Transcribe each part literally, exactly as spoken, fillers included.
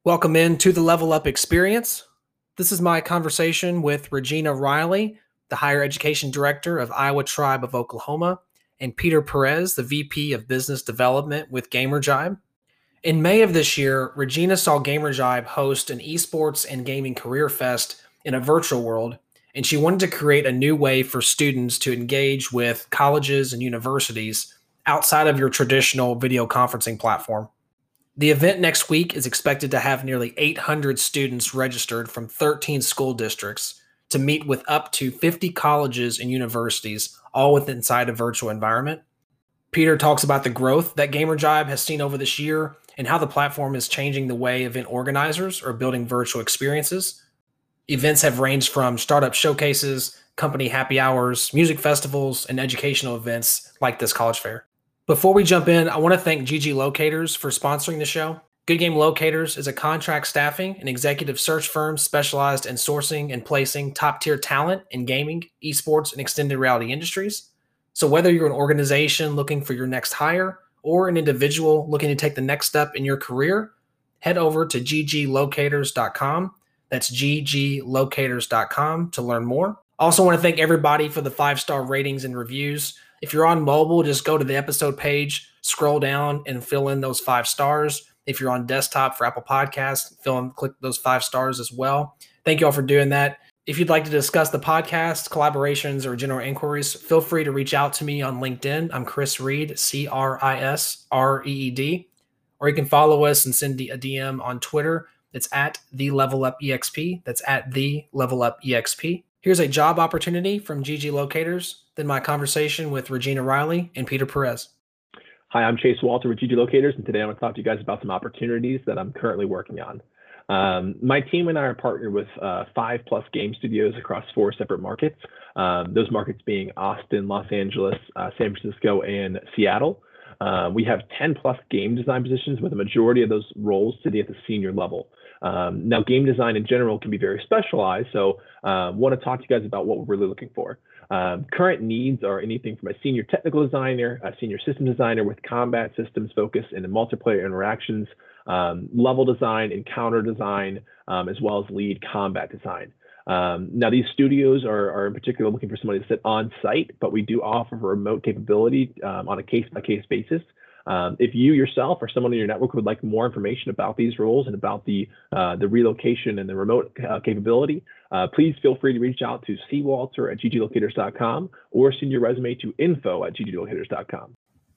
Welcome in to the Level Up Experience. This is my conversation with Regina Riley, the Higher Education Director of Iowa Tribe of Oklahoma, and Peter Perez, the V P of Business Development with GamerJibe. In May of this year, Regina saw GamerJibe host an esports and gaming career fest in a virtual world, and she wanted to create a new way for students to engage with colleges and universities outside of your traditional video conferencing platform. The event next week is expected to have nearly eight hundred students registered from thirteen school districts to meet with up to fifty colleges and universities, all within inside a virtual environment. Peter talks about the growth that GamerJibe has seen over this year and how the platform is changing the way event organizers are building virtual experiences. Events have ranged from startup showcases, company happy hours, music festivals, and educational events like this college fair. Before we jump in, I want to thank G G Locators for sponsoring the show. Good Game Locators is a contract staffing and executive search firm specialized in sourcing and placing top-tier talent in gaming, esports, and extended reality industries. So whether you're an organization looking for your next hire or an individual looking to take the next step in your career, head over to g g locators dot com. That's g g locators dot com to learn more. Also want to thank everybody for the five-star ratings and reviews. If you're on mobile, just go to the episode page, scroll down, and fill in those five stars. If you're on desktop for Apple Podcasts, fill in, click those five stars as well. Thank you all for doing that. If you'd like to discuss the podcast, collaborations, or general inquiries, feel free to reach out to me on LinkedIn. I'm Chris Reed, C R I S R E E D. Or you can follow us and send a D M on Twitter. It's at the Level Up E X P. That's at the Level Up E X P. Here's a job opportunity from G G Locators, then my conversation with Regina Riley and Peter Perez. Hi, I'm Chase Walter with G G Locators, and today I want to talk to you guys about some opportunities that I'm currently working on. Um, my team and I are partnered with uh, five plus game studios across four separate markets, um, those markets being Austin, Los Angeles, uh, San Francisco, and Seattle. Uh, we have ten plus game design positions, with a majority of those roles sitting at the senior level. Um, now, game design in general can be very specialized, so I uh, want to talk to you guys about what we're really looking for. Um, current needs are anything from a senior technical designer, a senior system designer with combat systems focus in the multiplayer interactions, um, level design, encounter design, um, as well as lead combat design. Um, now, these studios are, are in particular looking for somebody to sit on site, but we do offer remote capability um, on a case-by-case basis. Um, if you yourself or someone in your network would like more information about these roles and about the uh, the relocation and the remote uh, capability, uh, please feel free to reach out to c walter at g g locators dot com or send your resume to info at g g locators dot com.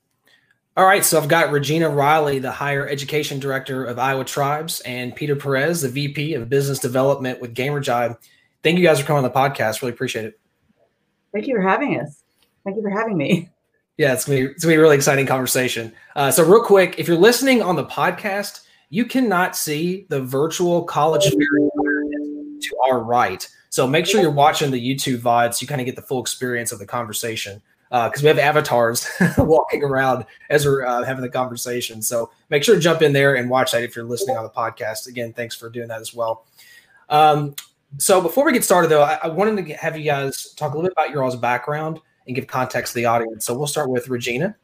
All right, so I've got Regina Riley, the Higher Education Director of Iowa Tribes, and Peter Perez, the V P of Business Development with GamerJibe. Thank you guys for coming on the podcast. Really appreciate it. Thank you for having us. Thank you for having me. Yeah, it's going to be, it's gonna be a really exciting conversation. Uh, so real quick, if you're listening on the podcast, you cannot see the virtual college fair environment to our right. So make sure you're watching the YouTube V O D so you kind of get the full experience of the conversation, because uh, we have avatars walking around as we're uh, having the conversation. So make sure to jump in there and watch that if you're listening on the podcast. Again, thanks for doing that as well. Um, so before we get started, though, I, I wanted to have you guys talk a little bit about your all's background and give context to the audience. So we'll start with Regina.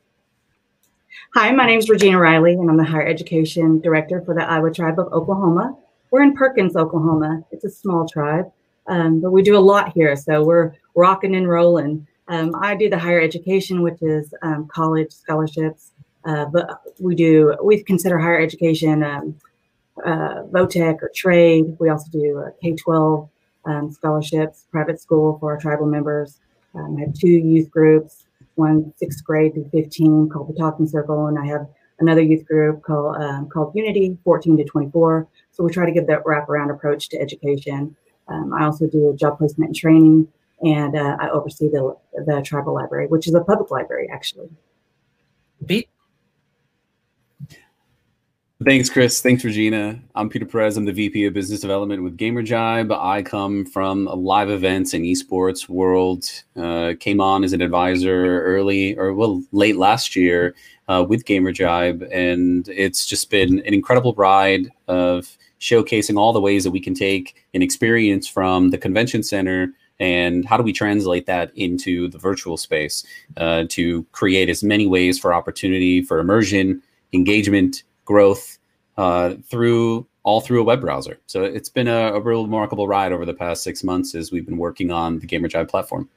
Hi, my name is Regina Riley, and I'm the Higher Education Director for the Iowa Tribe of Oklahoma. We're in Perkins, Oklahoma. It's a small tribe, um, but we do a lot here, so we're rocking and rolling. Um, I do the higher education, which is um, college scholarships, uh, but we do, we consider higher education um, uh, VOTEC or trade. We also do uh, K twelve um, scholarships, private school for our tribal members. Um, I have two youth groups, one sixth grade through fifteen called the Talking Circle, and I have another youth group called um, called Unity, fourteen to twenty-four. So we try to give that wraparound approach to education. Um, I also do job placement and training, and uh, I oversee the the tribal library, which is a public library, actually. Pete? Thanks, Chris. Thanks, Regina. I'm Peter Perez. I'm the V P of Business Development with GamerJibe. I come from a live events and esports world. Uh, came on as an advisor early, or well, late last year uh, with GamerJibe, and it's just been an incredible ride of showcasing all the ways that we can take an experience from the convention center and how do we translate that into the virtual space uh, to create as many ways for opportunity, for immersion, engagement, growth, uh, through all through a web browser. So it's been a, a real remarkable ride over the past six months as we've been working on the GamerJive platform.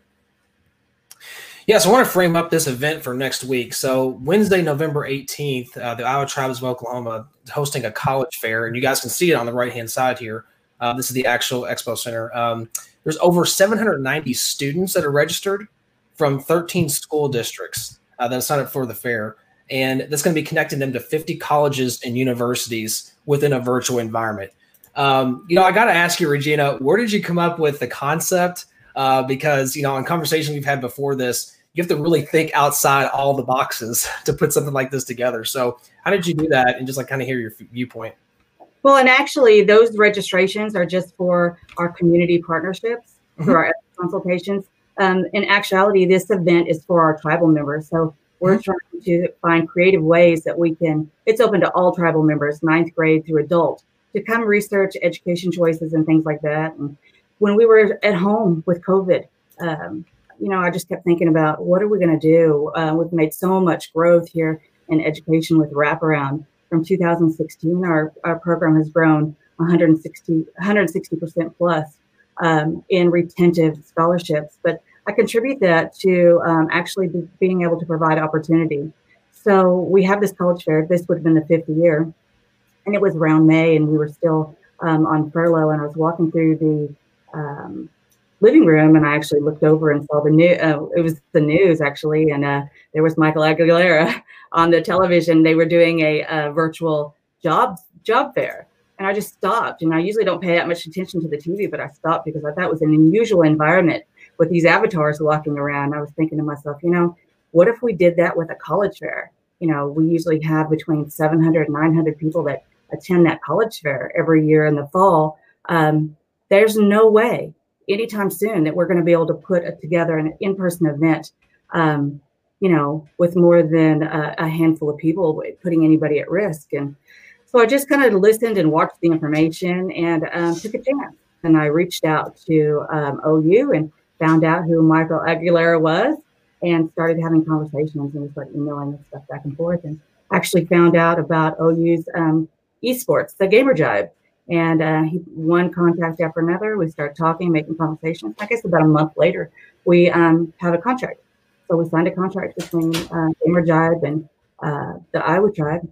Yeah, so I want to frame up this event for next week. So Wednesday, November eighteenth, uh, the Iowa Tribes of Oklahoma is hosting a college fair, and you guys can see it on the right-hand side here. Uh, this is the actual expo center. Um, there's over seven hundred ninety students that are registered from thirteen school districts uh, that signed up for the fair, and that's going to be connecting them to fifty colleges and universities within a virtual environment. Um, you know, I got to ask you, Regina, where did you come up with the concept? Uh, because, you know, in conversations we've had before this, you have to really think outside all the boxes to put something like this together. So how did you do that? And just like kind of hear your viewpoint. Well, and actually those registrations are just for our community partnerships, mm-hmm. for our consultations. Um, in actuality, this event is for our tribal members. So we're mm-hmm. trying to find creative ways that we can, it's open to all tribal members, ninth grade through adult, to come research education choices and things like that. And when we were at home with COVID, um, you know, I just kept thinking about what are we going to do? Uh, we've made so much growth here in education with wraparound. From two thousand sixteen, our, our program has grown one hundred sixty, one hundred sixty percent plus um, in retentive scholarships. But I contribute that to um, actually be, being able to provide opportunity. So we have this college fair. This would have been the fifth year. And it was around May, and we were still um, on furlough. And I was walking through the um, living room, and I actually looked over and saw the new. Uh, it was the news actually, and uh, there was Michael Aguilera on the television. They were doing a, a virtual job job fair, and I just stopped. And I usually don't pay that much attention to the T V, but I stopped because I thought it was an unusual environment with these avatars walking around. I was thinking to myself, you know, what if we did that with a college fair? You know, we usually have between seven hundred, nine hundred people that attend that college fair every year in the fall. Um, there's no way anytime soon that we're going to be able to put a, together an in-person event, um, you know, with more than a, a handful of people, putting anybody at risk. And so I just kind of listened and watched the information and um, took a chance. And I reached out to um, O U and found out who Michael Aguilera was and started having conversations and started emailing and stuff back and forth. And actually found out about O U's um, esports, the GamerJive. And uh, he one contact after another. We started talking, making conversations. I guess about a month later, we um, had a contract. So we signed a contract between uh, GamerJive and uh, the Iowa Tribe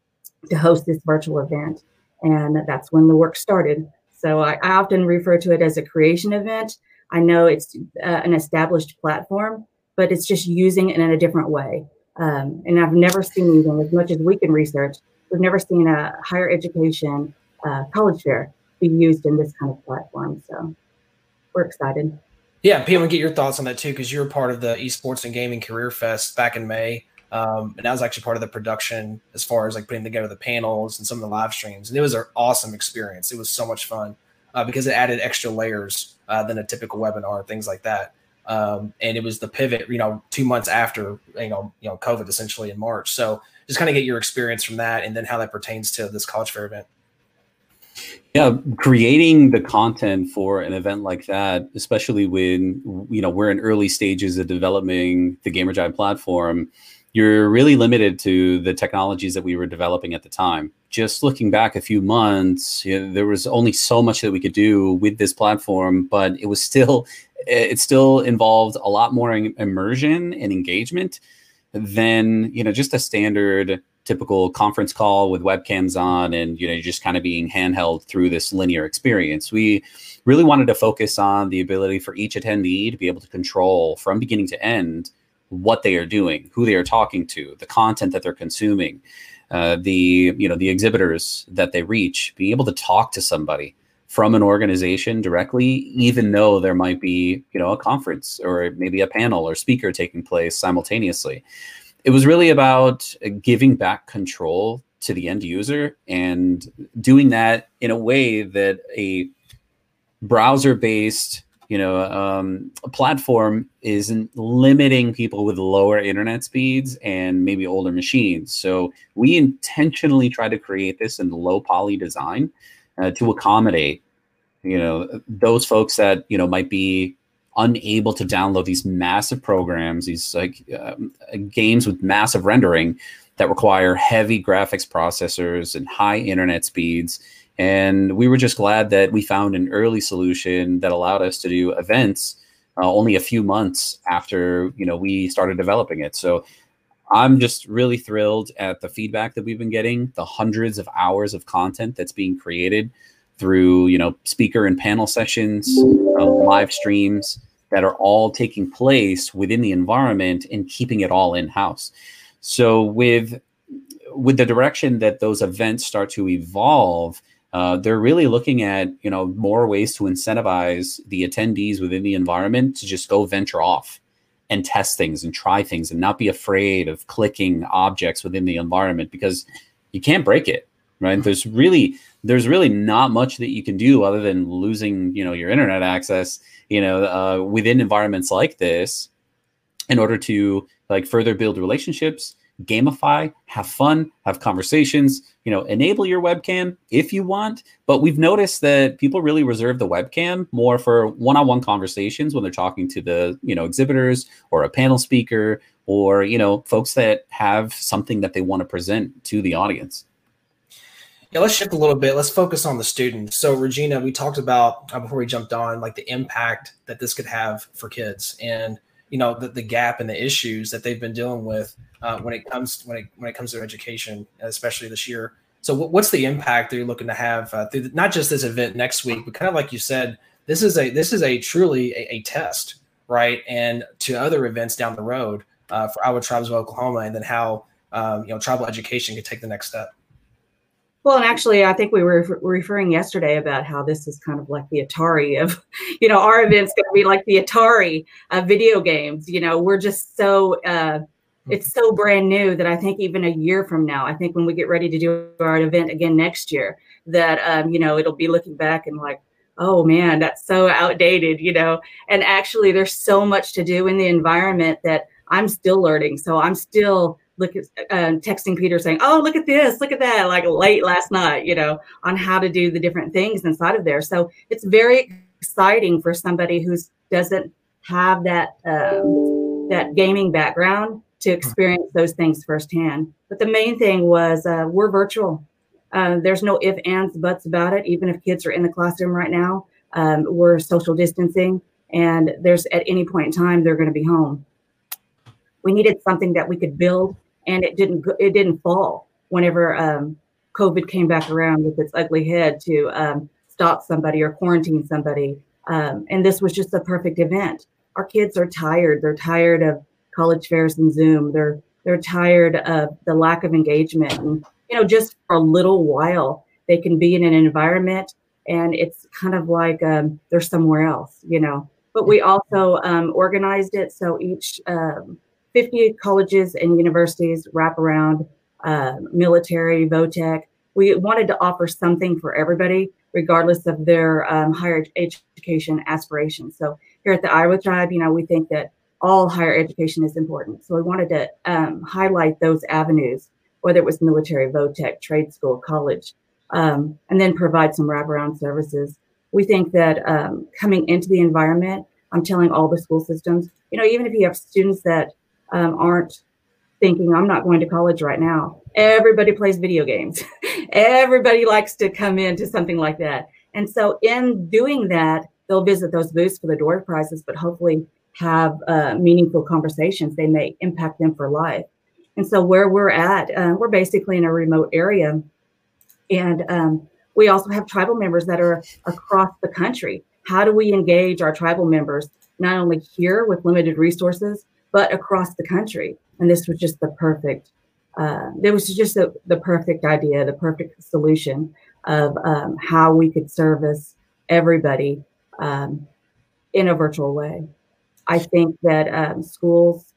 to host this virtual event. And that's when the work started. So I, I often refer to it as a creation event. I know it's uh, an established platform, but it's just using it in a different way. Um, and I've never seen, even as much as we can research, we've never seen a higher education Uh, college fair be used in this kind of platform. So we're excited. Yeah, Pete, I want to get your thoughts on that too, because you're part of the Esports and Gaming Career Fest back in May. Um, and I was actually part of the production as far as like putting together the panels and some of the live streams. And it was an awesome experience. It was so much fun uh, because it added extra layers uh, than a typical webinar, things like that. Um, and it was the pivot, you know, two months after, you know, you know, COVID essentially in March. So just kind of get your experience from that and then how that pertains to this college fair event. Yeah, creating the content for an event like that, especially when, you know, we're in early stages of developing the GamerJive platform, you're really limited to the technologies that we were developing at the time. Just looking back a few months, you know, there was only so much that we could do with this platform, but it was still, it still involved a lot more immersion and engagement than, you know, just a standard typical conference call with webcams on and, you know, just kind of being handheld through this linear experience. We really wanted to focus on the ability for each attendee to be able to control from beginning to end what they are doing, who they are talking to, the content that they're consuming, uh, the, you know, the exhibitors that they reach, being able to talk to somebody from an organization directly, even though there might be, you know, a conference or maybe a panel or speaker taking place simultaneously. It was really about giving back control to the end user and doing that in a way that a browser-based, you know, um, platform isn't limiting people with lower internet speeds and maybe older machines. So we intentionally try to create this in low poly design uh, to accommodate, you know, those folks that, you know, might be unable to download these massive programs, these like uh, games with massive rendering, that require heavy graphics processors and high internet speeds. And we were just glad that we found an early solution that allowed us to do events uh, only a few months after, you know, we started developing it. So I'm just really thrilled at the feedback that we've been getting, the hundreds of hours of content that's being created through, you know, speaker and panel sessions, uh, live streams that are all taking place within the environment and keeping it all in-house. So with, with the direction that those events start to evolve, Uh, they're really looking at, you know, more ways to incentivize the attendees within the environment to just go venture off and test things and try things and not be afraid of clicking objects within the environment, because you can't break it, right? There's really, there's really not much that you can do other than losing, you know, your internet access, you know, uh, within environments like this in order to like further build relationships, gamify, have fun, have conversations, you know, enable your webcam if you want. But we've noticed that people really reserve the webcam more for one-on-one conversations when they're talking to the, you know, exhibitors or a panel speaker, or, you know, folks that have something that they want to present to the audience. Yeah, let's shift a little bit. Let's focus on the students. So Regina, we talked about uh, before we jumped on, like the impact that this could have for kids, and you know, the, the gap and the issues that they've been dealing with uh, when it comes when it when it comes to their education, especially this year. So, what, what's the impact that you're looking to have uh, through the, not just this event next week, but kind of like you said, this is a this is a truly a, a test, right? And to other events down the road uh, for Iowa Tribes of Oklahoma, and then how um, you know tribal education could take the next step. Well, and actually, I think we were referring yesterday about how this is kind of like the Atari of, you know, our event's going to be like the Atari of video games. You know, we're just so, uh, it's so brand new that I think even a year from now, I think when we get ready to do our event again next year, that, um, you know, it'll be looking back and like, oh man, that's so outdated, you know, and actually there's so much to do in the environment that I'm still learning. So I'm still look at uh, texting Peter saying, oh, look at this, look at that, like late last night, you know, on how to do the different things inside of there. So it's very exciting for somebody who doesn't have that, um, that gaming background to experience those things firsthand. But the main thing was uh, we're virtual. Uh, there's no ifs, ands, buts about it. Even if kids are in the classroom right now, um, we're social distancing, and there's at any point in time, they're going to be home. We needed something that we could build, and it didn't it didn't fall whenever um, COVID came back around with its ugly head to um, stop somebody or quarantine somebody. Um, and this was just a perfect event. Our kids are tired. They're tired of college fairs and Zoom. They're they're tired of the lack of engagement. And, you know, just for a little while, they can be in an environment, and it's kind of like um, they're somewhere else, you know. But we also um, organized it so each um, fifty colleges and universities wrap around, uh, military, VOTEC. We wanted to offer something for everybody, regardless of their um, higher education aspirations. So here at the Iowa Tribe, you know, we think that all higher education is important. So we wanted to um, highlight those avenues, whether it was military, VOTEC, trade school, college, um, and then provide some wraparound services. We think that um, coming into the environment, I'm telling all the school systems, you know, even if you have students that Um, aren't thinking, I'm not going to college right now. Everybody plays video games. Everybody likes to come into something like that. And so in doing that, they'll visit those booths for the door prizes, but hopefully have uh, meaningful conversations. They may impact them for life. And so where we're at, uh, we're basically in a remote area. And um, we also have tribal members that are across the country. How do we engage our tribal members, not only here with limited resources, but across the country? And this was just the perfect, uh, there was just a, the perfect idea, the perfect solution of um, how we could service everybody um, in a virtual way. I think that um, schools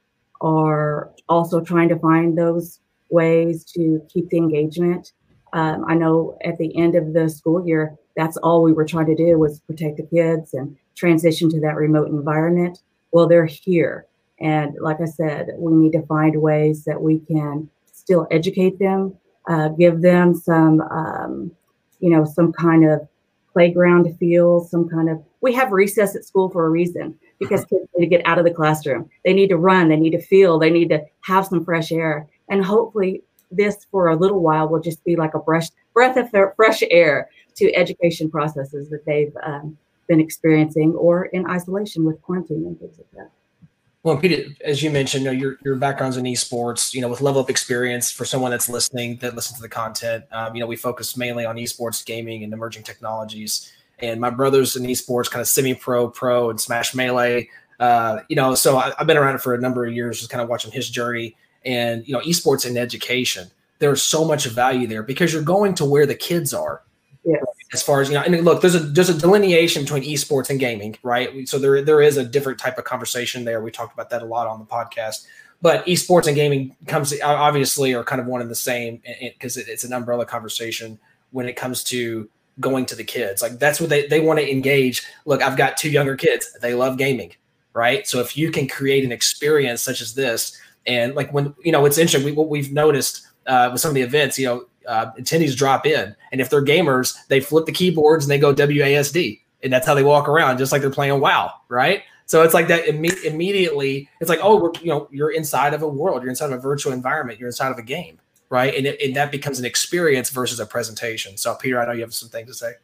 are also trying to find those ways to keep the engagement. Um, I know at the end of the school year, that's all we were trying to do was protect the kids and transition to that remote environment. Well, they're here. And like I said, we need to find ways that we can still educate them, uh, give them some, um, you know, some kind of playground feel, some kind of, we have recess at school for a reason, because kids need to get out of the classroom. They need to run, they need to feel, they need to have some fresh air. And hopefully this for a little while will just be like a brush, breath of fresh air to education processes that they've um, been experiencing or in isolation with quarantine and things like that. Well, Peter, as you mentioned, you know, your your background's in esports, you know, with level up experience for someone that's listening, that listens to the content. Um, you know, we focus mainly on esports, gaming, and emerging technologies. And my brother's in esports, kind of semi-pro, pro, and Smash Melee. Uh, you know, so I, I've been around it for a number of years, just kind of watching his journey. And, you know, esports and education, there's so much value there because you're going to where the kids are. Yes. As far as, you know, and look, there's a there's a delineation between esports and gaming, right? So there there is a different type of conversation there. We talked about that a lot on the podcast. But esports and gaming comes obviously are kind of one and the same because it, it's an umbrella conversation when it comes to going to the kids. Like that's what they, they want to engage. Look, I've got two younger kids. They love gaming, right? So if you can create an experience such as this, and like when, you know, it's interesting, we, what we've noticed uh, with some of the events, you know, uh, attendees drop in, and if they're gamers, they flip the keyboards and they go W A S D, and that's how they walk around, just like they're playing WoW, right? So it's like that imme- immediately. It's like, oh, we're, you know, you're inside of a world, you're inside of a virtual environment, you're inside of a game, right? And, it, and that becomes an experience versus a presentation. So, Peter, I know you have some things to say.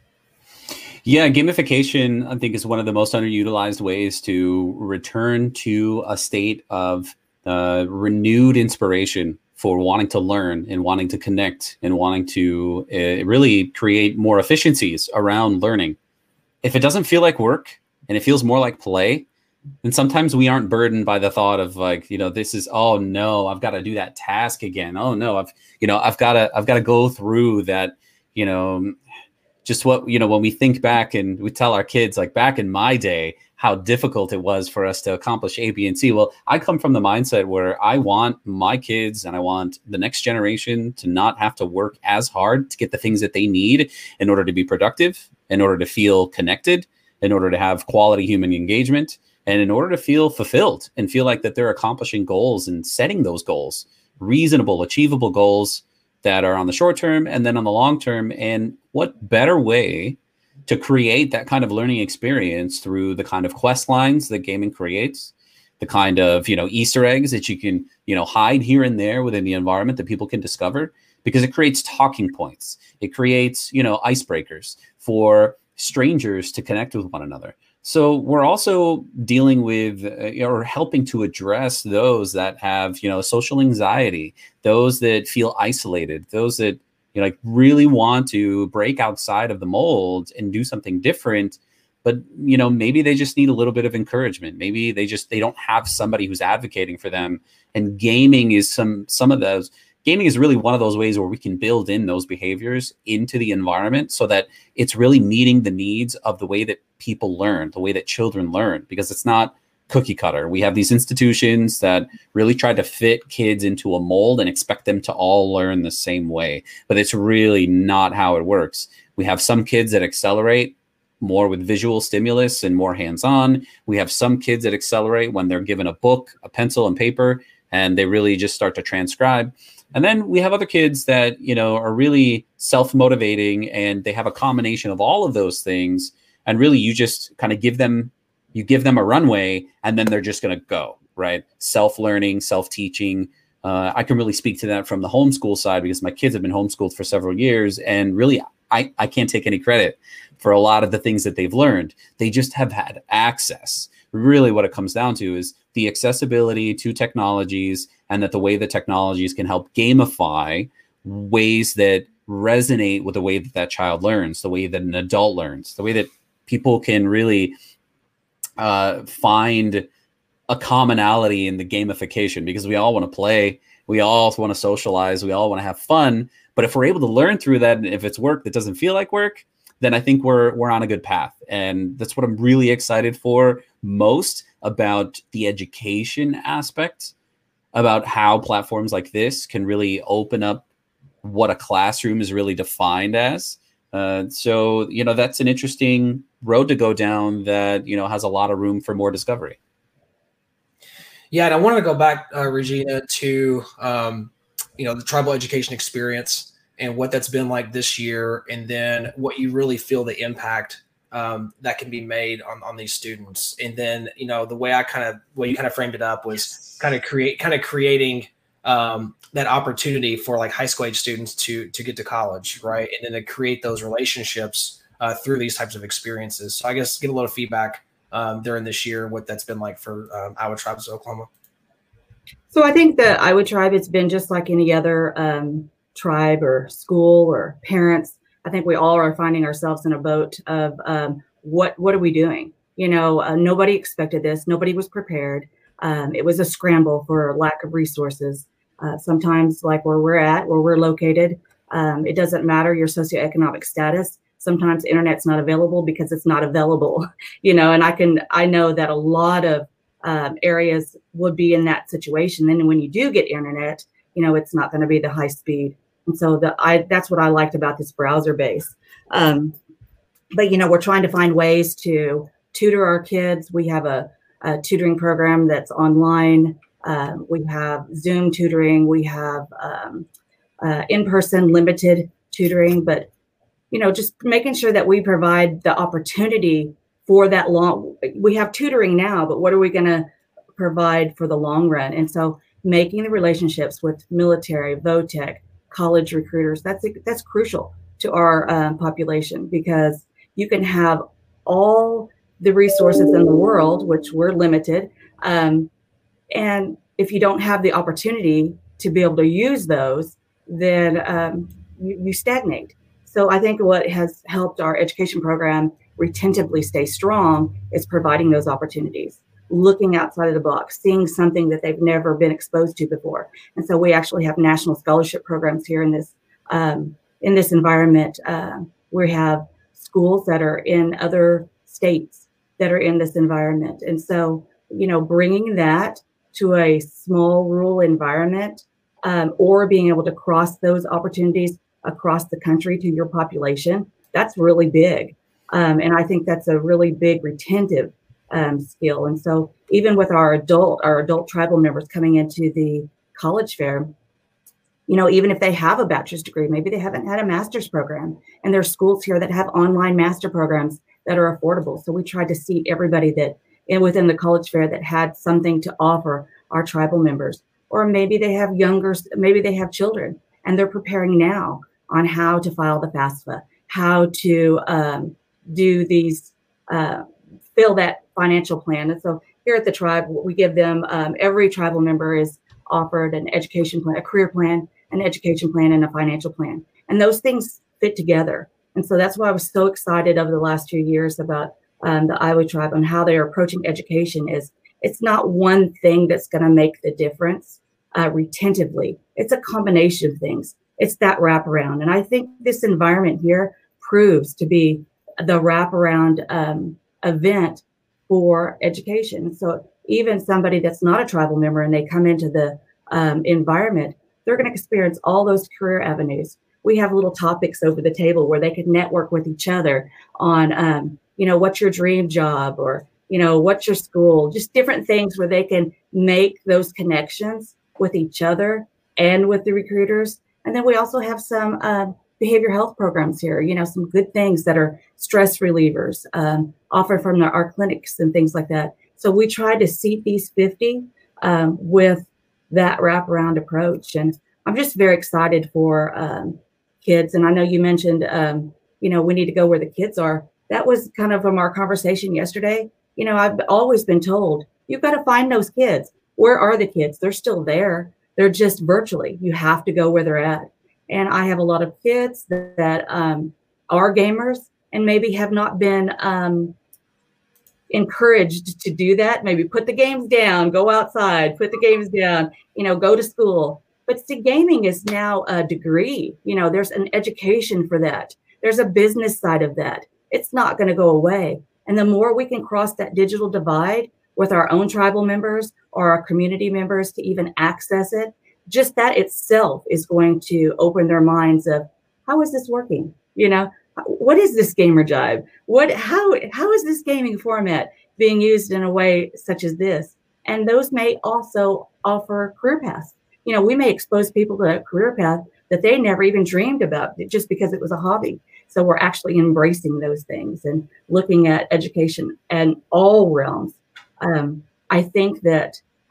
Yeah, gamification, I think, is one of the most underutilized ways to return to a state of uh, renewed inspiration for wanting to learn and wanting to connect and wanting to uh, really create more efficiencies around learning. If it doesn't feel like work and it feels more like play, then sometimes we aren't burdened by the thought of like, you know, this is, oh no, I've got to do that task again. Oh no, I've, you know, I've got to, I've got to go through that, you know, just what, you know, when we think back and we tell our kids, like back in my day, how difficult it was for us to accomplish A, B, and C. Well, I come from the mindset where I want my kids and I want the next generation to not have to work as hard to get the things that they need in order to be productive, in order to feel connected, in order to have quality human engagement, and in order to feel fulfilled and feel like that they're accomplishing goals and setting those goals, reasonable, achievable goals that are on the short term and then on the long term. And what better way to create that kind of learning experience through the kind of quest lines that gaming creates, the kind of, you know, Easter eggs that you can, you know, hide here and there within the environment that people can discover, because it creates talking points. It creates, you know, icebreakers for strangers to connect with one another. So we're also dealing with uh, or helping to address those that have, you know, social anxiety, those that feel isolated, those that, you know, like really want to break outside of the mold and do something different. But, you know, maybe they just need a little bit of encouragement. Maybe they just, they don't have somebody who's advocating for them. And gaming is some, some of those, gaming is really one of those ways where we can build in those behaviors into the environment so that it's really meeting the needs of the way that people learn, the way that children learn, because it's not cookie cutter. We have these institutions that really try to fit kids into a mold and expect them to all learn the same way, but it's really not how it works. We have some kids that accelerate more with visual stimulus and more hands-on. We have some kids that accelerate when they're given a book, a pencil and paper, and they really just start to transcribe. And then we have other kids that, you know, are really self-motivating and they have a combination of all of those things. And really you just kind of give them, you give them a runway and then they're just going to go, right? Self-learning, self-teaching. Uh, I can really speak to that from the homeschool side because my kids have been homeschooled for several years. And really, I, I can't take any credit for a lot of the things that they've learned. They just have had access. Really what it comes down to is the accessibility to technologies and that the way that technologies can help gamify ways that resonate with the way that that child learns, the way that an adult learns, the way that people can really uh, find a commonality in the gamification, because we all want to play, we all want to socialize, we all want to have fun. But if we're able to learn through that, and if it's work that doesn't feel like work, then I think we're we're on a good path. And that's what I'm really excited for most about the education aspect, about how platforms like this can really open up what a classroom is really defined as. Uh, so, you know, that's an interesting road to go down that, you know, has a lot of room for more discovery. Yeah, and I wanted to go back, uh, Regina, to, um, you know, the tribal education experience and what that's been like this year, and then what you really feel the impact um, that can be made on, on these students. And then, you know, the way I kind of, way you kind of framed it up was kind of create, kind of creating um, that opportunity for like high school age students to to get to college, right? And then to create those relationships uh, through these types of experiences. So I guess get a little feedback um, during this year, what that's been like for um, Iowa Tribes of Oklahoma. So I think the Iowa Tribe, it's been just like any other um, tribe or school or parents. I think we all are finding ourselves in a boat of um, what what are we doing? You know, uh, nobody expected this. Nobody was prepared. Um, it was a scramble for lack of resources. Uh, sometimes, like where we're at, where we're located, um, it doesn't matter your socioeconomic status. Sometimes internet's not available because it's not available. You know, and I can I know that a lot of um, areas would be in that situation. And when you do get internet, you know, it's not going to be the high speed. And so the I that's what I liked about this browser base. Um, but you know, we're trying to find ways to tutor our kids. We have a, a tutoring program that's online. Um, we have Zoom tutoring. We have um, uh, in-person limited tutoring. But you know, just making sure that we provide the opportunity for that long. We have tutoring now, but what are we going to provide for the long run? And so, making the relationships with military, VOTEC, college recruiters, that's that's crucial to our um, population, because you can have all the resources in the world, which we're limited, um, and if you don't have the opportunity to be able to use those, then um, you, you stagnate. So I think what has helped our education program retentively stay strong is providing those opportunities, looking outside of the box, seeing something that they've never been exposed to before. And so we actually have national scholarship programs here in this um, in this environment. Uh, we have schools that are in other states that are in this environment. And so, you know, bringing that to a small rural environment, um, or being able to cross those opportunities across the country to your population, that's really big. Um, and I think that's a really big retentive um, skill. And so even with our adult, our adult tribal members coming into the college fair, you know, even if they have a bachelor's degree, maybe they haven't had a master's program, and there's schools here that have online master programs that are affordable. So we tried to seat everybody that in within the college fair that had something to offer our tribal members. Or maybe they have younger, maybe they have children and they're preparing now on how to file the FAFSA, how to um, do these, uh, fill that financial plan. And so here at the tribe, we give them, um, every tribal member is offered an education plan, a career plan, an education plan, and a financial plan. And those things fit together. And so that's why I was so excited over the last few years about um, the Iowa Tribe and how they're approaching education. Is it's not one thing that's going to make the difference uh, retentively. It's a combination of things. It's that wraparound. And I think this environment here proves to be the wraparound um, event for education. So even somebody that's not a tribal member and they come into the um, environment, they're going to experience all those career avenues. We have little topics over the table where they can network with each other on, um, you know, what's your dream job, or, you know, what's your school, just different things where they can make those connections with each other and with the recruiters. And then we also have some uh, behavioral health programs here, you know, some good things that are stress relievers um, offered from the, our clinics and things like that. So we try to seat these fifty um, with that wraparound approach. And I'm just very excited for um, kids. And I know you mentioned, um, you know, we need to go where the kids are. That was kind of from our conversation yesterday. You know, I've always been told, you've got to find those kids. Where are the kids? They're still there. They're just virtually. You have to go where they're at. And I have a lot of kids that, that um, are gamers and maybe have not been um, encouraged to do that. Maybe put the games down, go outside, put the games down, you know, go to school. But see, gaming is now a degree. You know, there's an education for that. There's a business side of that. It's not going to go away. And the more we can cross that digital divide with our own tribal members or our community members to even access it, just that itself is going to open their minds of, how is this working? You know, what is this Gamer Jibe? What, how, how is this gaming format being used in a way such as this? And those may also offer career paths. You know, we may expose people to a career path that they never even dreamed about just because it was a hobby. So we're actually embracing those things and looking at education in all realms. Um, I think that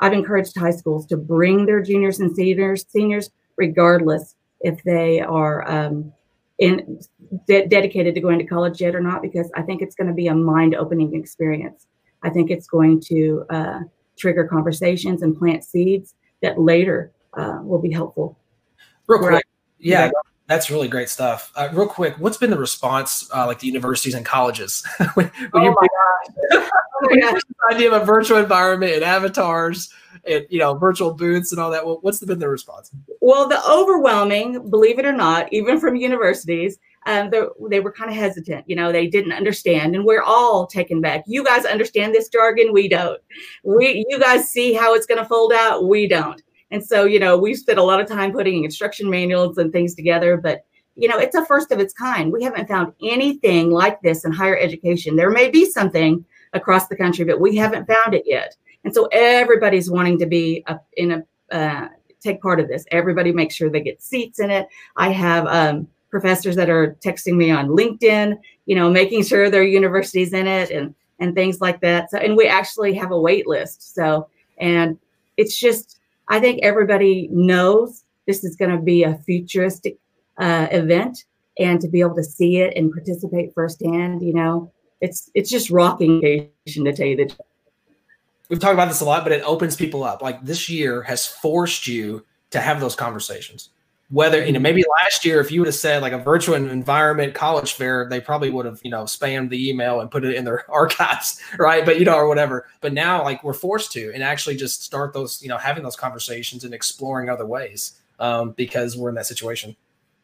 I've encouraged high schools to bring their juniors and seniors, seniors, regardless if they are um, in de- dedicated to going to college yet or not, because I think it's going to be a mind-opening experience. I think it's going to uh, trigger conversations and plant seeds that later uh, will be helpful. Real quick, Right. yeah, that's really great stuff. Uh, real quick, what's been the response, uh, like the universities and colleges, when, when Oh you my gosh! Oh my gosh! the idea of a virtual environment and avatars and you know virtual booths and all that? Well, what's been the response? Well, the overwhelming, believe it or not, even from universities, um, they were kind of hesitant. You know, they didn't understand, and we're all taken back. You guys understand this jargon? We don't. We, you guys see how it's going to fold out? We don't. And so, you know, we spent a lot of time putting instruction manuals and things together, but, you know, it's a first of its kind. We haven't found anything like this in higher education. There may be something across the country, but we haven't found it yet. And so everybody's wanting to be a, in a, uh, take part of this. Everybody makes sure they get seats in it. I have um, professors that are texting me on LinkedIn, you know, making sure their university's in it and, and things like that. So, and we actually have a wait list. So, and it's just, I think everybody knows this is going to be a futuristic uh, event, and to be able to see it and participate firsthand, you know, it's it's just rocking to tell you the truth. We've talked about this a lot, but it opens people up. Like this year has forced you to have those conversations. Whether, you know, maybe last year, if you would have said like a virtual environment college fair, they probably would have, you know, spammed the email and put it in their archives, right? But, you know, or whatever. But now like we're forced to and actually just start those, you know, having those conversations and exploring other ways um, because we're in that situation.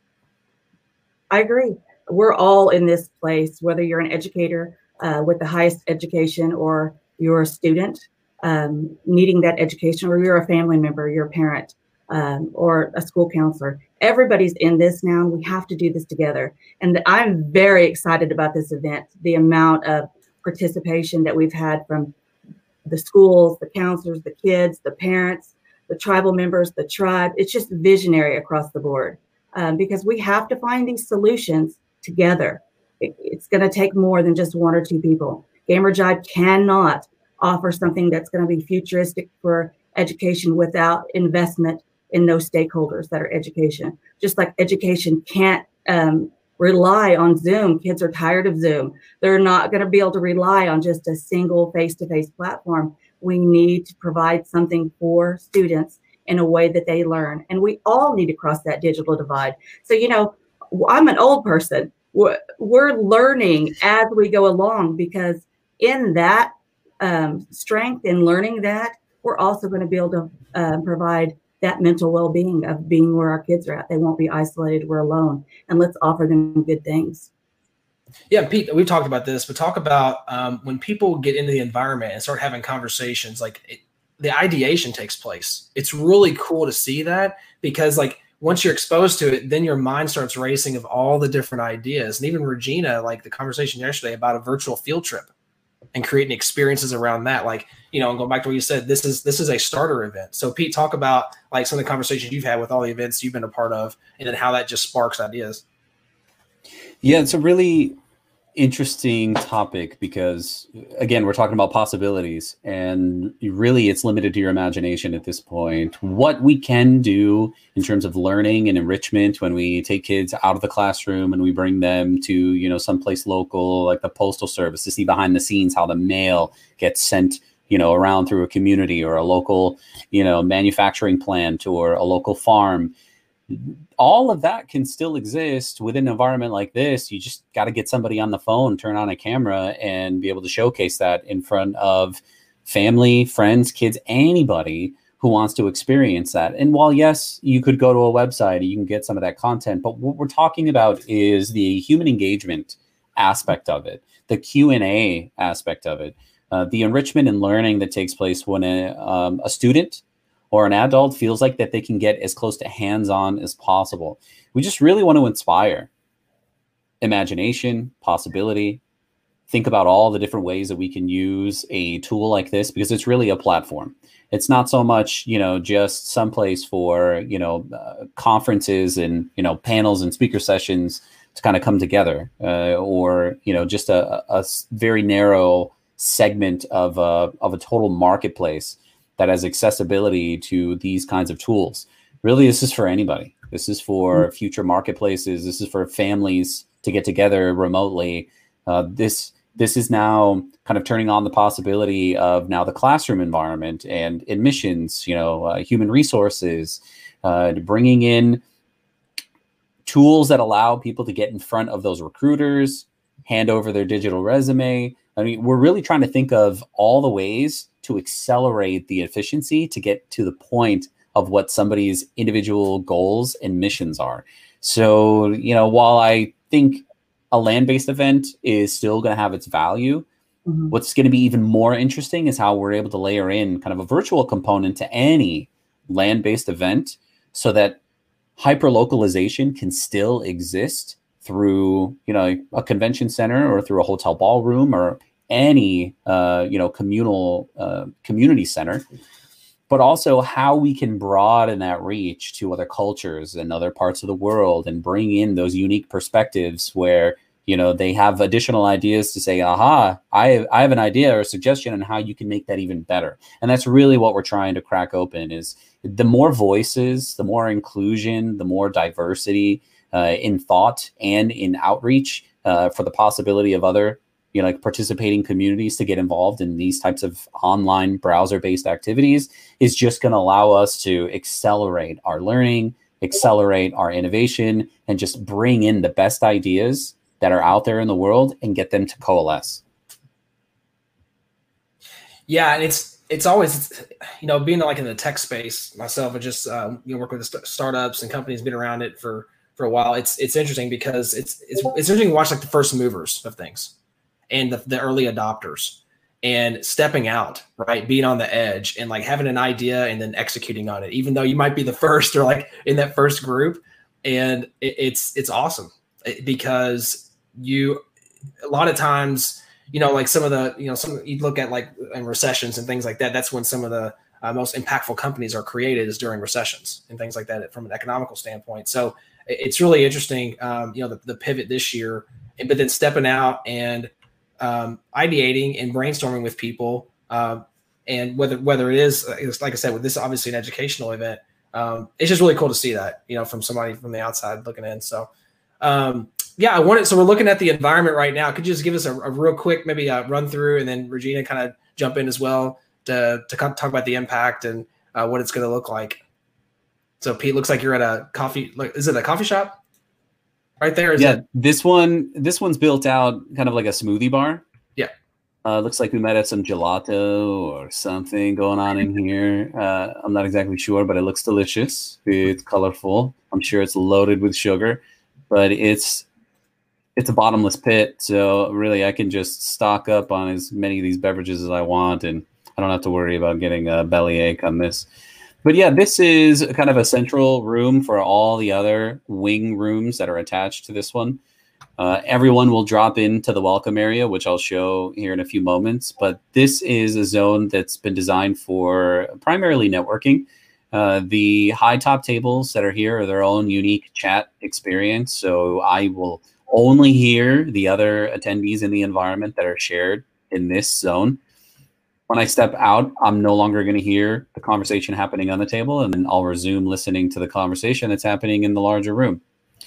I agree. We're all in this place, whether you're an educator uh, with the highest education or you're a student um, needing that education, or you're a family member, you're a parent. Um, or a school counselor. Everybody's in this now. We have to do this together. And I'm very excited about this event, the amount of participation that we've had from the schools, the counselors, the kids, the parents, the tribal members, the tribe. It's just visionary across the board um, because we have to find these solutions together. It, it's going to take more than just one or two people. Gamer Jibe cannot offer something that's going to be futuristic for education without investment in those stakeholders that are education. Just like education can't um, rely on Zoom. Kids are tired of Zoom. They're not going to be able to rely on just a single face-to-face platform. We need to provide something for students in a way that they learn. And we all need to cross that digital divide. So, you know, I'm an old person. We're, we're learning as we go along, because in that um, strength in learning that, we're also going to be able to uh, provide that mental well-being of being where our kids are at. They won't be isolated. We're alone. And let's offer them good things. Yeah, Pete, we've talked about this, but talk about um, when people get into the environment and start having conversations, like it, the ideation takes place. It's really cool to see that, because like once you're exposed to it, then your mind starts racing of all the different ideas. And even Regina, like the conversation yesterday about a virtual field trip and creating experiences around that. Like, you know, and going back to what you said, this is, this is a starter event. So Pete, talk about like some of the conversations you've had with all the events you've been a part of, and then how that just sparks ideas. Yeah, it's a really interesting topic because, again, we're talking about possibilities, and really it's limited to your imagination at this point. What we can do in terms of learning and enrichment when we take kids out of the classroom and we bring them to, you know, someplace local like the Postal Service to see behind the scenes how the mail gets sent, you know, around through a community, or a local, you know, manufacturing plant, or a local farm. All of that can still exist within an environment like this. You just got to get somebody on the phone, turn on a camera, and be able to showcase that in front of family, friends, kids, anybody who wants to experience that. And while, yes, you could go to a website, you can get some of that content, but what we're talking about is the human engagement aspect of it, the Q and A aspect of it, uh, the enrichment and learning that takes place when a, um, a student or an adult feels like that they can get as close to hands-on as possible. We just really want to inspire imagination, possibility. Think about all the different ways that we can use a tool like this, because it's really a platform. It's not so much, you know, just someplace for, you know, uh, conferences and, you know, panels and speaker sessions to kind of come together, uh, or, you know, just a, a very narrow segment of a, of a total marketplace. that has accessibility to these kinds of tools. Really, this is for anybody. This is for mm-hmm. future marketplaces. This is for families to get together remotely. Uh, this this is now kind of turning on the possibility of now the classroom environment and admissions, you know, uh, human resources, uh, bringing in tools that allow people to get in front of those recruiters, hand over their digital resume. I mean, we're really trying to think of all the ways to accelerate the efficiency to get to the point of what somebody's individual goals and missions are. So, you know, while I think a land-based event is still going to have its value, mm-hmm. what's going to be even more interesting is how we're able to layer in kind of a virtual component to any land-based event so that hyper-localization can still exist through, you know, a convention center or through a hotel ballroom or any, uh, you know, communal uh, community center, but also how we can broaden that reach to other cultures and other parts of the world and bring in those unique perspectives where, you know, they have additional ideas to say, aha, I have, I have an idea or a suggestion on how you can make that even better. And that's really what we're trying to crack open is the more voices, the more inclusion, the more diversity uh, in thought and in outreach uh, for the possibility of other, you know, like participating communities to get involved in these types of online browser-based activities is just going to allow us to accelerate our learning, accelerate our innovation, and just bring in the best ideas that are out there in the world and get them to coalesce. Yeah, and it's it's always, you know, being like in the tech space myself, I just um, you know work with the st- startups and companies, been around it for for a while. It's it's interesting because it's it's it's interesting to watch like the first movers of things and the, the early adopters and stepping out, right? Being on the edge and like having an idea and then executing on it, even though you might be the first or like in that first group. And it, it's, it's awesome because you, a lot of times, you know, like some of the, you know, some you look at like in recessions and things like that, that's when some of the uh, most impactful companies are created is during recessions and things like that from an economical standpoint. So it's really interesting, um, you know, the, the pivot this year, but then stepping out and, Um, ideating and brainstorming with people, um, and whether whether it is, like I said, with this obviously an educational event, um, it's just really cool to see that, you know, from somebody from the outside looking in. So, um, yeah, I wanted. So we're looking at the environment right now. Could you just give us a, a real quick, maybe a run through, and then Regina kind of jump in as well to to talk about the impact and uh, what it's going to look like. So, Pete, looks like you're at a coffee. Like, is it a coffee shop? Right there. Is yeah, it? this one, this one's built out kind of like a smoothie bar. Yeah. Uh, looks like we might have some gelato or something going on in here. Uh, I'm not exactly sure, but it looks delicious. It's colorful. I'm sure it's loaded with sugar, but it's it's a bottomless pit. So really, I can just stock up on as many of these beverages as I want, and I don't have to worry about getting a bellyache on this. But yeah, this is kind of a central room for all the other wing rooms that are attached to this one. Uh, everyone will drop into the welcome area, which I'll show here in a few moments. But this is a zone that's been designed for primarily networking. Uh, the high top tables that are here are their own unique chat experience. So I will only hear the other attendees in the environment that are shared in this zone. When I step out, I'm no longer going to hear the conversation happening on the table, and then I'll resume listening to the conversation that's happening in the larger room.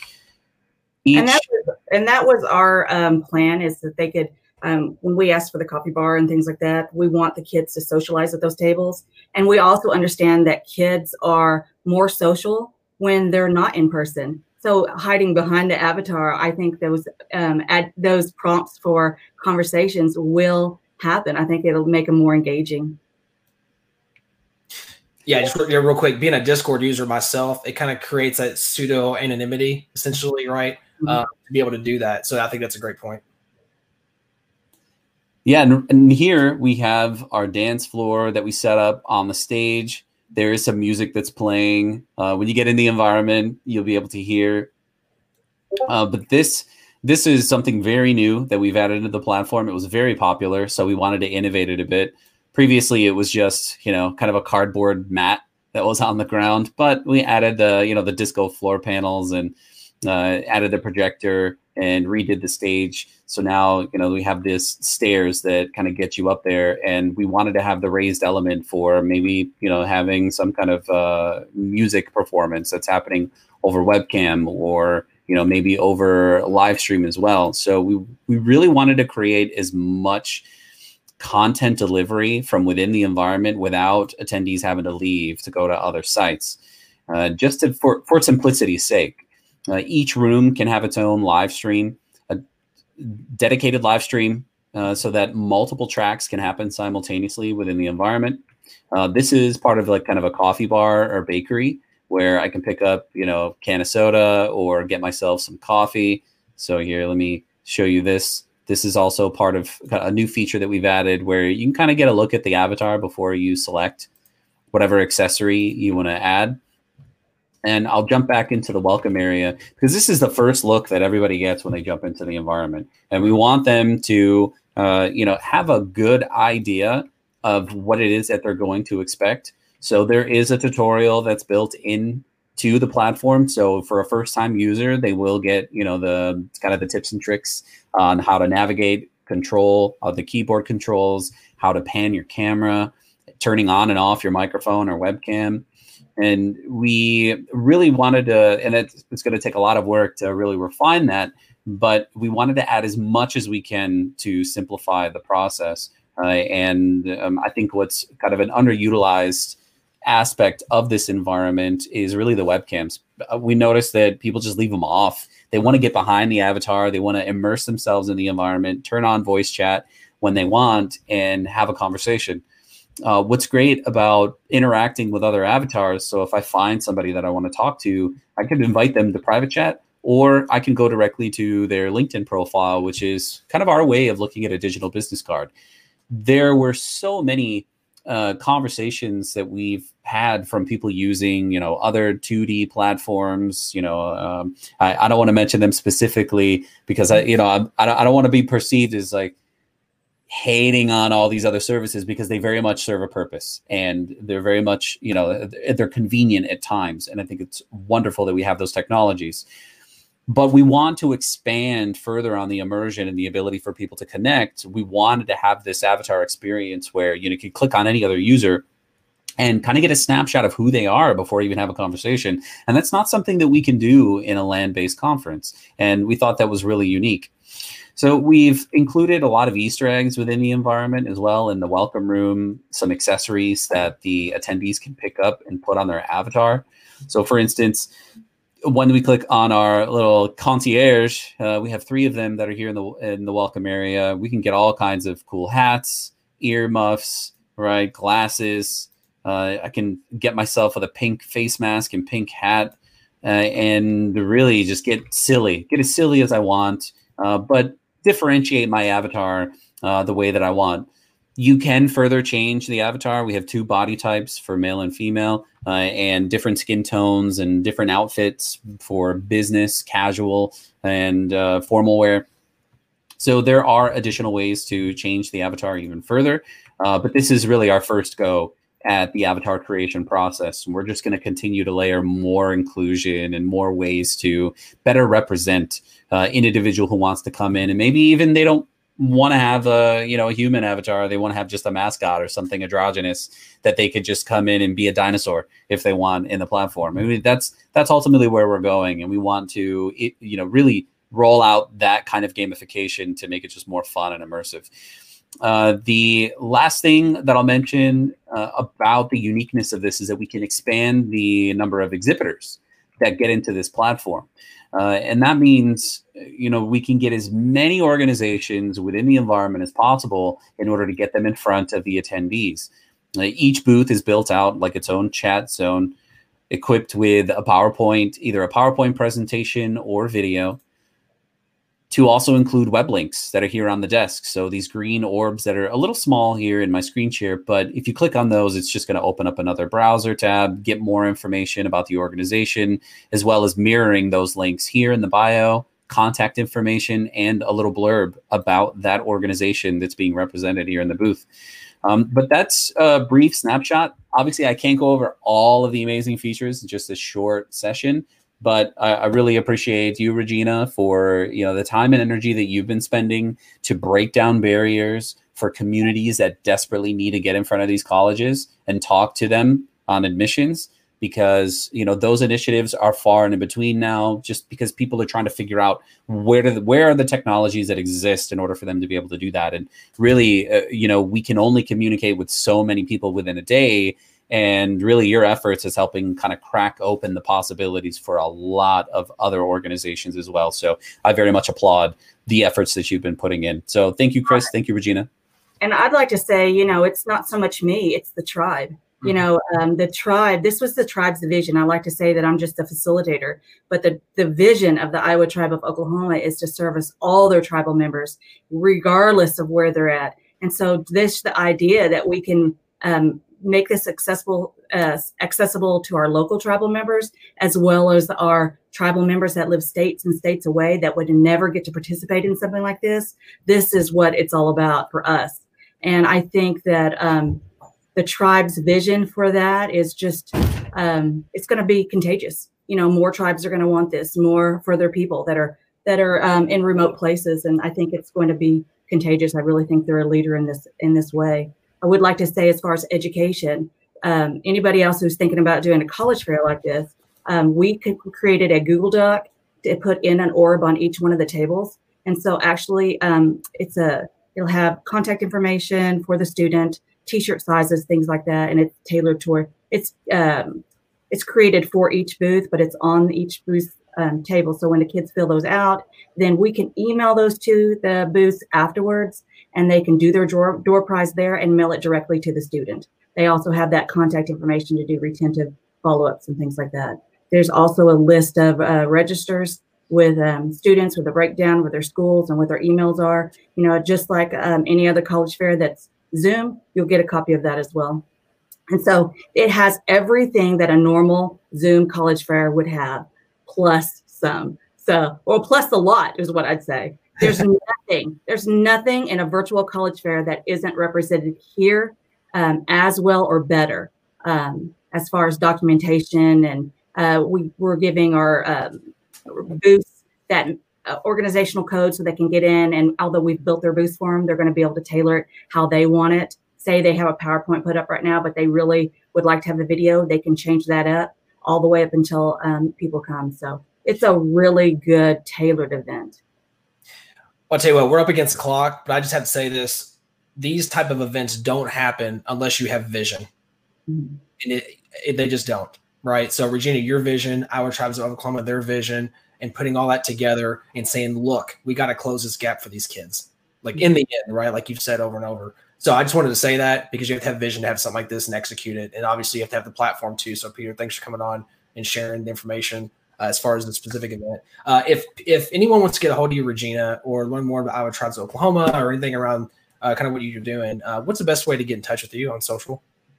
Each- and, that was, and that was our um, plan, is that they could, um, when we asked for the coffee bar and things like that, we want the kids to socialize at those tables. And we also understand that kids are more social when they're not in person. So hiding behind the avatar, I think those um, ad, those prompts for conversations will happen. I think it'll make them more engaging. Yeah, just real, real quick, being a Discord user myself, it kind of creates that pseudo anonymity, essentially, right? Mm-hmm. Uh, to be able to do that. So I think that's a great point. Yeah, and, and here we have our dance floor that we set up on the stage. There is some music that's playing. Uh, when you get in the environment, you'll be able to hear. Uh, but this This is something very new that we've added to the platform. It was very popular, so we wanted to innovate it a bit. Previously, it was just, you know, kind of a cardboard mat that was on the ground, but we added the, you know, the disco floor panels and uh, added the projector and redid the stage. So now, you know, we have this stairs that kind of get you up there, and we wanted to have the raised element for maybe, you know, having some kind of uh, music performance that's happening over webcam, or, you know, maybe over live stream as well. So we, we really wanted to create as much content delivery from within the environment without attendees having to leave to go to other sites, uh, just to, for, for simplicity's sake. Uh, each room can have its own live stream, a dedicated live stream, uh, so that multiple tracks can happen simultaneously within the environment. Uh, this is part of like kind of a coffee bar or bakery where I can pick up, you know, a can of soda or get myself some coffee. So here, let me show you this. This is also part of a new feature that we've added where you can kind of get a look at the avatar before you select whatever accessory you want to add. And I'll jump back into the welcome area because this is the first look that everybody gets when they jump into the environment. And we want them to, uh, you know, have a good idea of what it is that they're going to expect. So there is a tutorial that's built into the platform. So for a first-time user, they will get, you know, the kind of the tips and tricks on how to navigate, control uh, the keyboard controls, how to pan your camera, turning on and off your microphone or webcam. And we really wanted to, and it's, it's going to take a lot of work to really refine that, but we wanted to add as much as we can to simplify the process. Uh, and um, I think what's kind of an underutilized aspect of this environment is really the webcams. Uh, we noticed that people just leave them off. They want to get behind the avatar. They want to immerse themselves in the environment, turn on voice chat when they want, and have a conversation. Uh, what's great about interacting with other avatars, so if I find somebody that I want to talk to, I can invite them to private chat, or I can go directly to their LinkedIn profile, which is kind of our way of looking at a digital business card. There were so many uh, conversations that we've had from people using, you know, other two D platforms. You know, um, I, I don't want to mention them specifically because I, you know, I, I don't, I don't want to be perceived as like hating on all these other services, because they very much serve a purpose and they're very much, you know, they're convenient at times. And I think it's wonderful that we have those technologies. But we want to expand further on the immersion and the ability for people to connect. We wanted to have this avatar experience where, you know, you can click on any other user and kind of get a snapshot of who they are before you even have a conversation. And that's not something that we can do in a land-based conference. And we thought that was really unique. So we've included a lot of Easter eggs within the environment as well. In the welcome room, some accessories that the attendees can pick up and put on their avatar. So for instance, when we click on our little concierge, uh, we have three of them that are here in the in the welcome area. We can get all kinds of cool hats, earmuffs, right, glasses. Uh, I can get myself with a pink face mask and pink hat, uh, and really just get silly, get as silly as I want, uh, but differentiate my avatar uh, the way that I want. You can further change the avatar. We have two body types for male and female, uh, and different skin tones and different outfits for business, casual, and uh, formal wear. So there are additional ways to change the avatar even further, uh, but this is really our first go at the avatar creation process. And we're just going to continue to layer more inclusion and more ways to better represent uh, an individual who wants to come in, and maybe even they don't want to have a, you know, a human avatar. They want to have just a mascot or something androgynous that they could just come in and be a dinosaur if they want in the platform. I mean, that's, that's ultimately where we're going. And we want to, it, you know, really roll out that kind of gamification to make it just more fun and immersive. Uh, the last thing that I'll mention uh, about the uniqueness of this is that we can expand the number of exhibitors that get into this platform. Uh, and that means, you know, we can get as many organizations within the environment as possible in order to get them in front of the attendees. Uh, each booth is built out like its own chat zone, equipped with a PowerPoint, either a PowerPoint presentation or video, to also include web links that are here on the desk. So these green orbs that are a little small here in my screen share, but if you click on those, it's just going to open up another browser tab, get more information about the organization, as well as mirroring those links here in the bio, contact information, and a little blurb about that organization that's being represented here in the booth. Um, but that's a brief snapshot. Obviously, I can't go over all of the amazing features in just a short session, But I, I really appreciate you, Regina, for you know the time and energy that you've been spending to break down barriers for communities that desperately need to get in front of these colleges and talk to them on admissions. Because you know those initiatives are far and in between now, just because people are trying to figure out where do the, where are the technologies that exist in order for them to be able to do that. And really, uh, you know, we can only communicate with so many people within a day. And really, your efforts is helping kind of crack open the possibilities for a lot of other organizations as well. So I very much applaud the efforts that you've been putting in. So thank you, Chris. Thank you, Regina. And I'd like to say, you know, it's not so much me, it's the tribe. You know, um, the tribe, this was the tribe's vision. I like to say that I'm just a facilitator, but the, the vision of the Iowa Tribe of Oklahoma is to service all their tribal members, regardless of where they're at. And so this, the idea that we can um, make this accessible, uh, accessible to our local tribal members, as well as our tribal members that live states and states away that would never get to participate in something like this. This is what it's all about for us. And I think that, um, the tribe's vision for that is just, um, it's going to be contagious. You know, more tribes are going to want this, more for their people that are that are um, in remote places, and I think it's going to be contagious. I really think they're a leader in this in this way. I would like to say, as far as education, um, anybody else who's thinking about doing a college fair like this, um, we could, created a Google Doc to put in an orb on each one of the tables, and so actually, um, it's a it'll have contact information for the student, T-shirt sizes, things like that, and it's tailored toward it's um, it's created for each booth, but it's on each booth um, table. So when the kids fill those out, then we can email those to the booths afterwards, and they can do their door, door prize there and mail it directly to the student. They also have that contact information to do retentive follow-ups and things like that. There's also a list of uh, registers with um, students with a breakdown with their schools and what their emails are. You know, just like um, any other college fair that's Zoom, you'll get a copy of that as well. And so it has everything that a normal Zoom college fair would have, plus some. So, or plus a lot is what I'd say. There's nothing, there's nothing in a virtual college fair that isn't represented here um, as well or better um, as far as documentation. And uh, we, we're giving our um, booths that Uh, organizational code so they can get in, and although we've built their booth for them, they're going to be able to tailor it how they want it. Say they have a PowerPoint put up right now, but they really would like to have the video, they can change that up all the way up until um, people come. So it's a really good tailored event. I'll tell you what, we're up against the clock, but I just have to say this. These type of events don't happen unless you have vision. Mm-hmm. And it, it, they just don't, right? So Regina, your vision, Iowa Tribes of Oklahoma, their vision, and putting all that together and saying, look, we got to close this gap for these kids. Like in the end, right? Like you've said over and over. So I just wanted to say that because you have to have vision to have something like this and execute it. And obviously you have to have the platform too. So Peter, thanks for coming on and sharing the information uh, as far as the specific event. Uh, if if anyone wants to get a hold of you, Regina, or learn more about Iowa Tribes of Oklahoma or anything around uh, kind of what you're doing, uh, what's the best way to get in touch with you on social?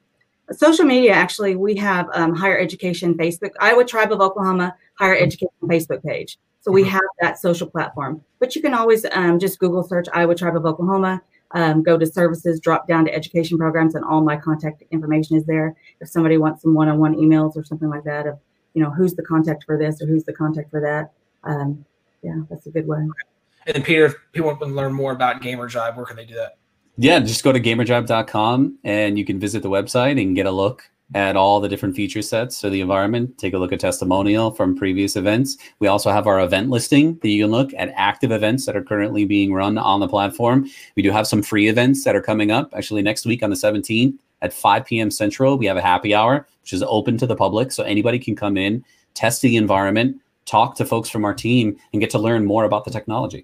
Social media, actually, we have um, higher education Facebook, Iowa Tribe of Oklahoma higher education Facebook page. So we have that social platform, but you can always um, just Google search Iowa Tribe of Oklahoma, um, go to services, drop down to education programs, and all my contact information is there. If somebody wants some one-on-one emails or something like that, of, you know, who's the contact for this or who's the contact for that. Um, yeah, that's a good way. And then Peter, if people want to learn more about Gamer Jibe, where can they do that? Yeah, just go to gamer jibe dot com and you can visit the website and get a look at all the different feature sets of the environment. Take a look at testimonial from previous events. We also have our event listing that you can look at active events that are currently being run on the platform. We do have some free events that are coming up. Actually, next week on the seventeenth at five p.m. Central, we have a happy hour, which is open to the public. So anybody can come in, test the environment, talk to folks from our team, and get to learn more about the technology.